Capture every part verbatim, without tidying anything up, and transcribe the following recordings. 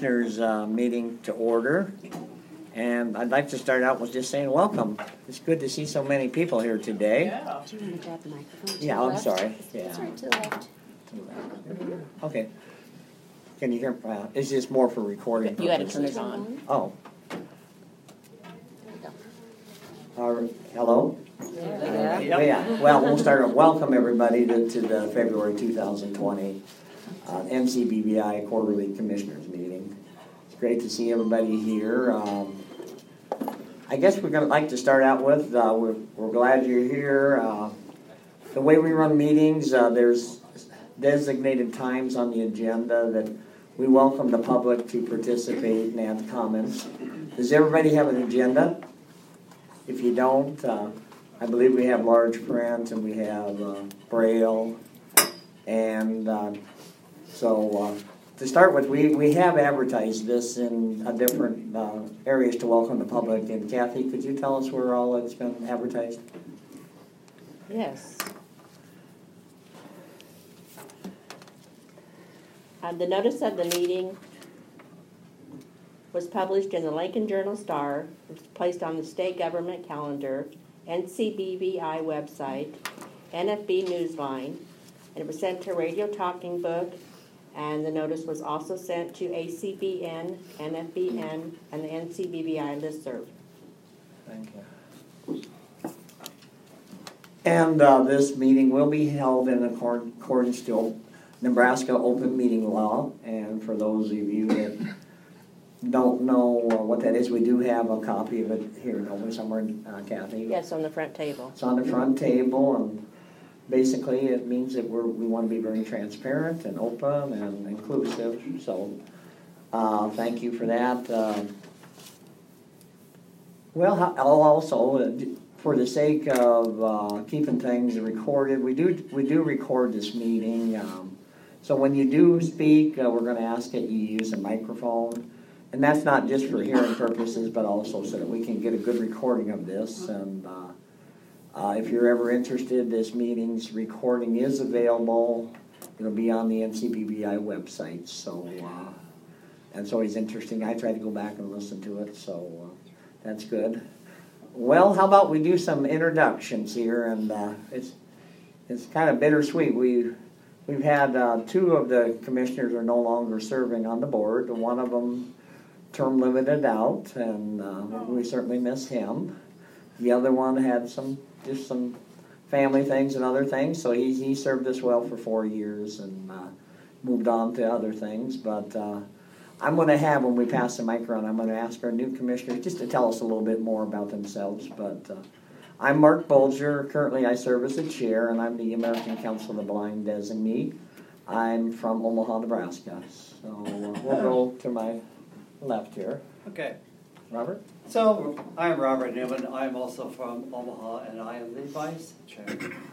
Commissioners uh, meeting to order. And I'd like to start out with just saying welcome. It's good to see so many people here today. Yeah. Do you want to grab the microphone? Yeah, I'm sorry. Yeah. It's right to the left. Okay. Can you hear? Uh, it's just more for recording You got to purposes. turn it on. Oh. Uh, hello? Yeah. Yeah. yeah. Well, we'll start. Welcome everybody to, to the February two thousand twenty uh, N C B B I Quarterly Commissioners Meeting. It's great to see everybody here. Um, I guess we're going to like to start out with, uh, we're, we're glad you're here. Uh, the way we run meetings, uh, there's designated times on the agenda that we welcome the public to participate and add comments. Does everybody have an agenda? If you don't, uh, I believe we have large print and we have uh, Braille. And uh, so uh, to start with, we, we have advertised this in uh, different uh, areas to welcome the public. And Kathy, could you tell us where all it's been advertised? Yes. Uh, the notice of the meeting was published in the Lincoln Journal-Star. It was placed on the state government calendar, N C B B I website, N F B Newsline, and it was sent to Radio Talking Book, and the notice was also sent to A C B N, N F B N, and the N C B B I listserv. Thank you. And uh, this meeting will be held in accord, accordance to Nebraska open meeting law. And for those of you that don't know uh, what that is, we do have a copy of it here over somewhere, uh, Kathy. Yes, on the front table. It's on the front table, and basically it means that we're, we want to be very transparent and open and inclusive. So uh, thank you for that. Uh, well, I'll also, uh, for the sake of uh, keeping things recorded, we do we do record this meeting. Um, so when you do speak, uh, we're going to ask that you use a microphone. And that's not just for hearing purposes, but also so that we can get a good recording of this. And uh, uh, if you're ever interested, this meeting's recording is available. It'll be on the N C B B I website. So uh, that's always interesting. I try to go back and listen to it, so uh, that's good. Well, how about we do some introductions here? And uh, it's it's kind of bittersweet. We we've had uh, two of the commissioners are no longer serving on the board. One of them term limited out, and uh, we certainly miss him. The other one had some just some family things and other things, so he he served us well for four years and uh, moved on to other things. But uh, I'm going to have, when we pass the mic around, I'm going to ask our new commissioners just to tell us a little bit more about themselves. But uh, I'm Mark Bolger. Currently, I serve as the chair, and I'm the American Council of the Blind designee. I'm from Omaha, Nebraska. So uh, we'll go to my left here. Okay. Robert? So, I'm Robert Newman. I'm also from Omaha, and I am the vice chair.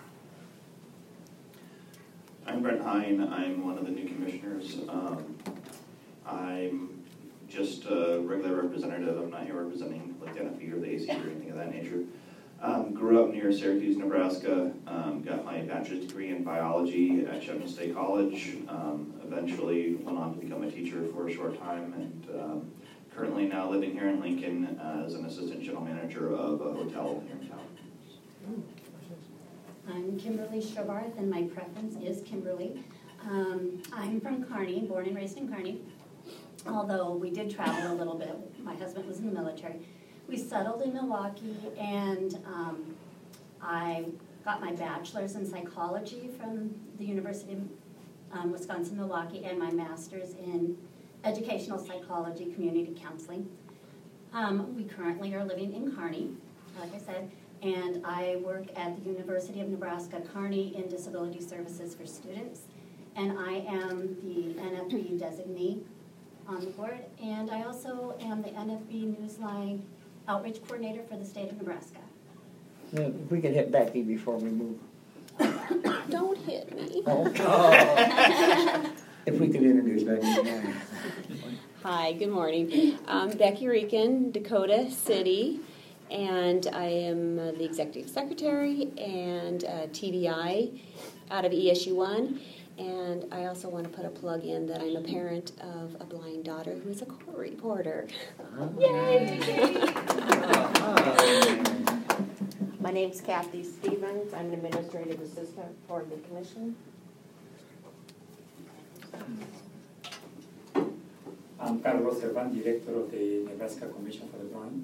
I'm Brent Hine. I'm one of the new commissioners. Um, I'm just a regular representative. I'm not here representing like the N F B or the A C or anything of that nature. Um, grew up near Syracuse, Nebraska. Um, got my bachelor's degree in biology at Shepton State College. Um, eventually went on to become a teacher for a short time, and um, currently now living here in Lincoln as an assistant general manager of a hotel here in town. I'm Kimberly Strobarth, and my preference is Kimberly. Um, I'm from Kearney, born and raised in Kearney, although we did travel a little bit. My husband was in the military. We settled in Milwaukee, and um, I got my bachelor's in psychology from the University of um, Wisconsin-Milwaukee and my master's in educational psychology, community counseling. Um, we currently are living in Kearney, like I said, and I work at the University of Nebraska Kearney in disability services for students, and I am the N F B designee on the board, and I also am the N F B Newsline Outreach Coordinator for the state of Nebraska. Yeah, if we could hit Becky before we move. Don't hit me. Oh. Oh. If we could introduce Becky. Hi, good morning. Um, Becky Rieken, Dakota City, and I am uh, the Executive Secretary and uh, T D I out of E S U one. And I also want to put a plug in that I'm a parent of a blind daughter who is a court reporter. My name's Kathy Stevens. I'm an administrative assistant for the commission. I'm Carlos Servan, Director of the Nebraska Commission for the Blind.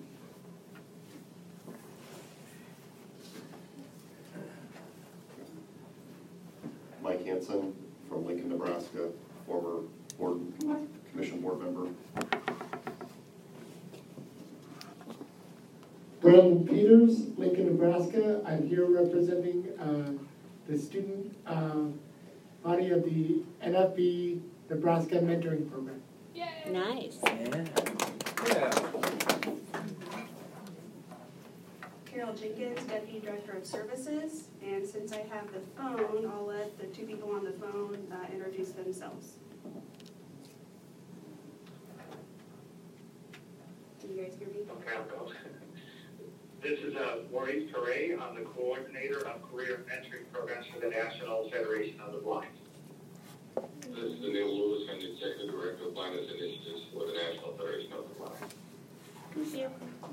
Mike Hansen from Lincoln, Nebraska, former board, commission board member. Brandon Peters, Lincoln, Nebraska. I'm here representing uh, the student uh, body of the N F B Nebraska Mentoring Program. Nice. Yeah. Carol Jenkins, Deputy Director of Services, and since I have the phone, I'll let the two people on the phone uh, introduce themselves. Can you guys hear me? Okay, I'll go. This is uh, Maurice Perret. I'm the coordinator of career mentoring programs for the National Federation of the Blind. This is Neil Lewis. I'm the Executive Director of Blindness Initiatives for the National Federation of the Blind. Thank you.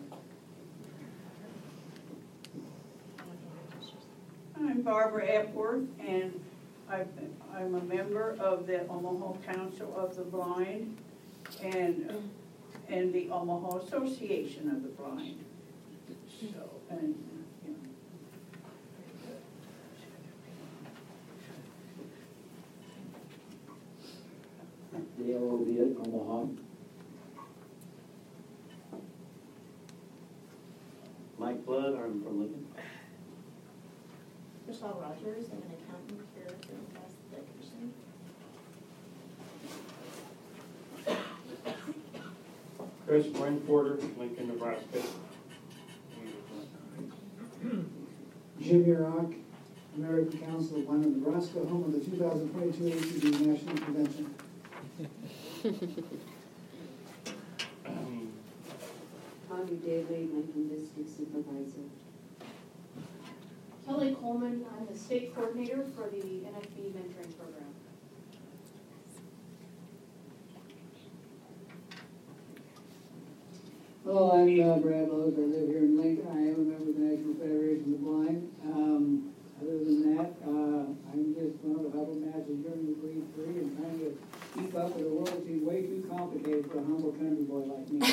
I'm Barbara Epworth, and I've, I'm a member of the Omaha Council of the Blind and, and the Omaha Association of the Blind. So, and, you know. Dale Oviatt, Omaha. Mike Blood, I'm from Lincoln. Michelle Rogers, I'm an accountant here at the Nebraska Commission. Chris Wayne Porter, Lincoln, Nebraska. Jimmy Rock, American Council of Blind of Nebraska, home of the two thousand twenty-two A C B National Convention. Tommy Daly, Lincoln District Supervisor. Kelly Coleman, I'm the state coordinator for the N F B mentoring program. Hello, I'm uh, Brad Lowe's. I live here in Lincoln. I am a member of the National Federation of the Blind. Um, other than that, uh, I'm just one of the huddle matches during the grade three and trying to keep up with the world. It seems way too complicated for a humble country boy like me.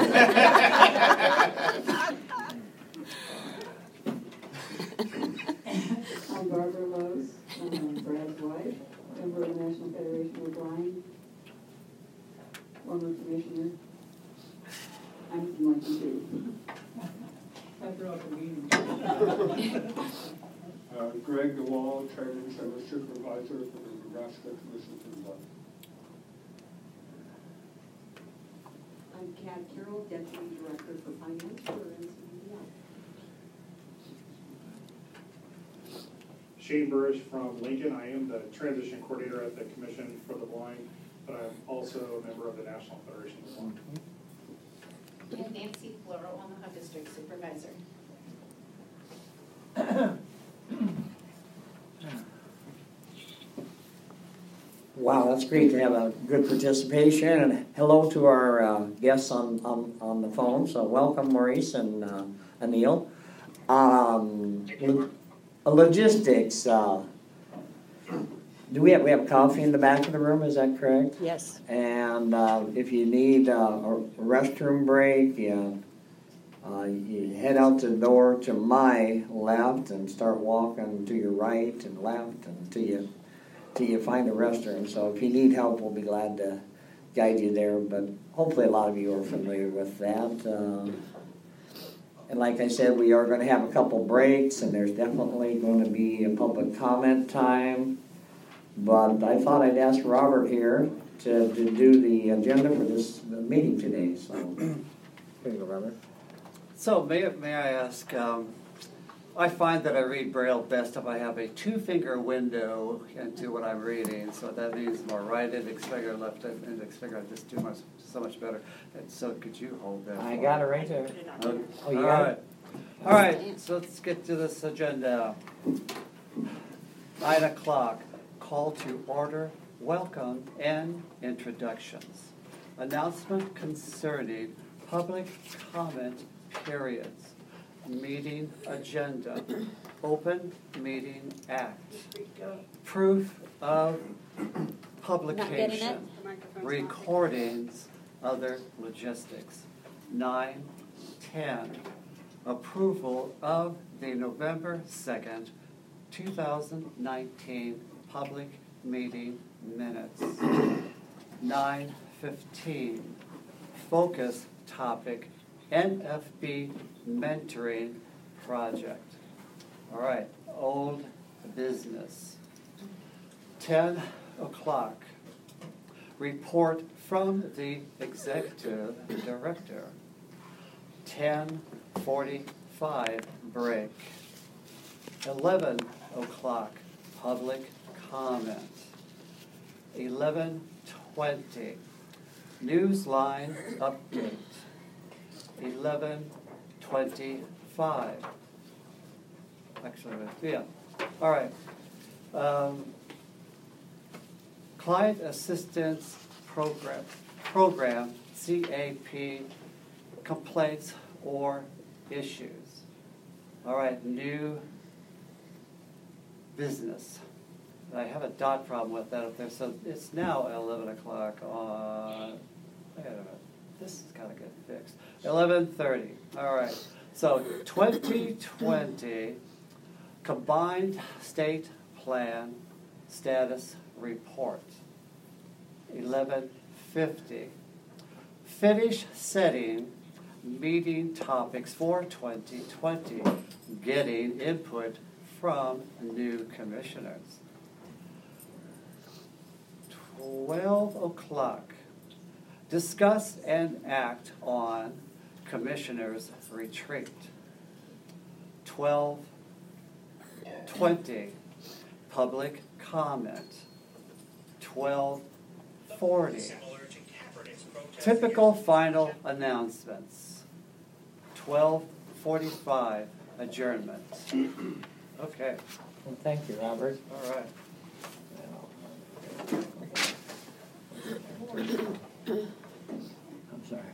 I'm Barbara Lowe's, um, Brad's wife, member of the National Federation of the Blind, former commissioner. I'm from Lincoln too. After all the meeting. uh, Greg DeWall, Training Center Supervisor for the Nebraska Commission for the Blind. I'm Kat Carroll, Deputy Director for Finance for N C B I. Shane Burrish from Lincoln. I am the transition coordinator at the Commission for the Blind, but I'm also a member of the National Federation of the Blind. And Nancy Floro, Omaha District Supervisor. Wow, that's great to have a good participation, and hello to our uh, guests on, on, on the phone. So welcome, Maurice and uh, Anil. Um, lo- logistics. Uh, do we have we have coffee in the back of the room? Is that correct? Yes. And uh, if you need uh, a restroom break, you, uh, you head out the door to my left and start walking to your right and left until you till you find a restroom. So if you need help, we'll be glad to guide you there. But hopefully, a lot of you are familiar with that. Uh, and like I said, we are going to have a couple breaks, and there's definitely going to be a public comment time. But I thought I'd ask Robert here to, to do the agenda for this meeting today. So, here you go, Robert. So may, may I ask, um, I find that I read Braille best if I have a two-finger window into what I'm reading. So that means my right index finger, left index finger, I just do much, so much better. And so could you hold that? I got it right there. Okay. Oh, you All got right. it? All right, so let's get to this agenda. Nine o'clock. call to order, welcome, and introductions. Announcement concerning public comment periods. Meeting agenda. Open Meeting Act. Proof of publication. Recordings, other logistics. Nine, ten. Approval of the November second, two thousand nineteen public meeting minutes. Nine fifteen. Focus topic, N F B mentoring project. All right, old business. Ten o'clock. Report from the executive director. Ten forty-five break. Eleven o'clock public comment. Eleven twenty newsline update. Eleven twenty-five. Actually, yeah. All right. Um, Client Assistance Program, Program, C A P, complaints or issues. All right, new business. I have a dot problem with that up there, so it's now eleven o'clock on, wait a minute, this has got to get fixed. eleven thirty, all right. So twenty twenty Combined State Plan Status Report. eleven fifty. Finish setting meeting topics for twenty twenty. Getting input from new commissioners. twelve o'clock. Discuss and act on commissioners' retreat. twelve twenty. Public comment. twelve forty. Typical final announcements. twelve forty-five. Adjournment. Okay. Well, thank you, Robert. All right. I'm sorry.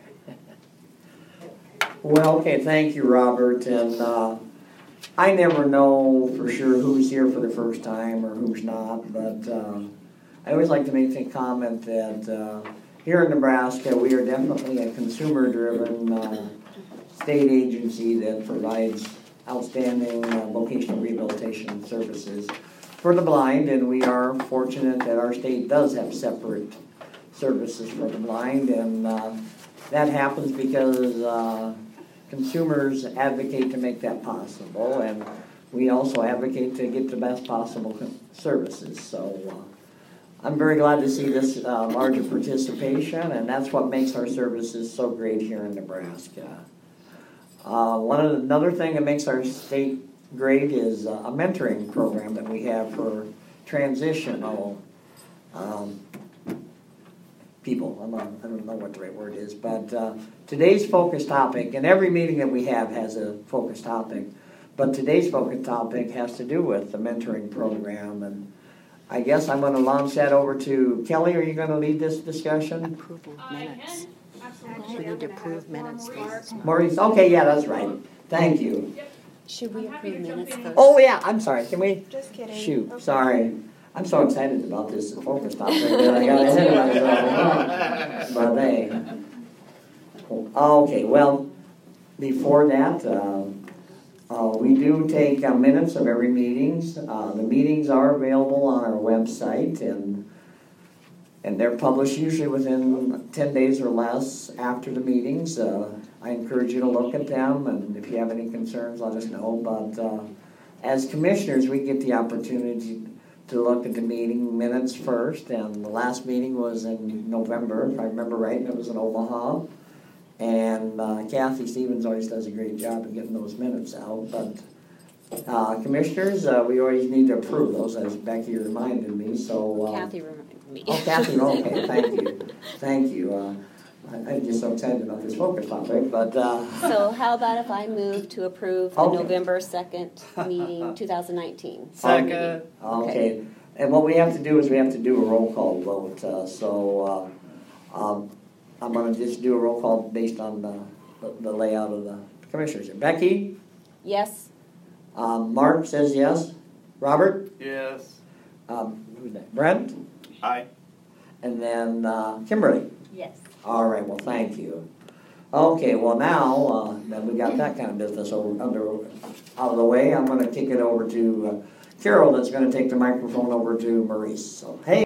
Well, okay, thank you, Robert. And uh, I never know for sure who's here for the first time or who's not, but uh, I always like to make the comment that uh, here in Nebraska, we are definitely a consumer-driven uh, state agency that provides outstanding uh, vocational rehabilitation services for the blind, and we are fortunate that our state does have separate services for the blind, and uh, that happens because uh, consumers advocate to make that possible, and we also advocate to get the best possible services. So uh, I'm very glad to see this uh, larger participation, and that's what makes our services so great here in Nebraska. Uh, one of the, another thing that makes our state great is uh, a mentoring program that we have for transitional um, people. I'm not, I don't know what the right word is, but uh, today's focus topic, and every meeting that we have has a focus topic, but today's focus topic has to do with the mentoring program, and I guess I'm going to launch that over to Kelly. Are you going to lead this discussion? Approval of minutes. We need to approve minutes first. Maurice, okay, yeah, that's right. Thank you. Should we approve minutes first? Oh, yeah, I'm sorry. Can we? Just kidding. Shoot, Okay. sorry. I'm so excited about this focus topic that I got ahead of myself. But hey. Okay, well, before that, uh, uh, we do take uh, minutes of every meetings. Uh, the meetings are available on our website, and and they're published usually within ten days or less after the meetings. Uh, I encourage you to look at them, and if you have any concerns, let us know. But uh, as commissioners, we get the opportunity to look at the meeting minutes first, and the last meeting was in November, if I remember right, and it was in Omaha. And uh, Kathy Stevens always does a great job of getting those minutes out. But uh, commissioners, uh, we always need to approve those, as Becky reminded me. So uh, Kathy reminded me. Oh, Kathy, okay, thank you, thank you. Uh, I, I'm just so excited about this focus topic, but. Uh, So how about if I move to approve the Okay. November second meeting, two thousand nineteen? Second. Okay, And what we have to do is we have to do a roll call vote. Uh, so uh, um, I'm going to just do a roll call based on the, the, the layout of the commissioners. Becky? Yes. Um, Mark says yes. Robert? Yes. Um, who's that? Brent? Aye. And then uh, Kimberly? Yes. All right, well, thank you. Okay, well now uh, that we got that kind of business over, under, out of the way, I'm going to kick it over to uh, Carol that's going to take the microphone over to Maurice. So, hey.